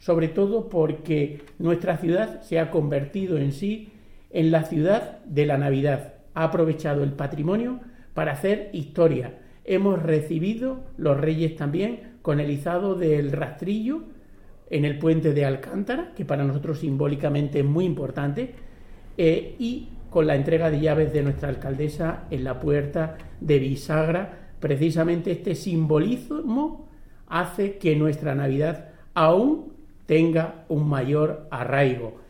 sobre todo porque nuestra ciudad se ha convertido en sí en la ciudad de la Navidad. Ha aprovechado el patrimonio para hacer historia. Hemos recibido los Reyes también con el izado del rastrillo en el puente de Alcántara, que para nosotros simbólicamente es muy importante, y con la entrega de llaves de nuestra alcaldesa en la puerta de bisagra. Precisamente este simbolismo hace que nuestra Navidad aún tenga un mayor arraigo.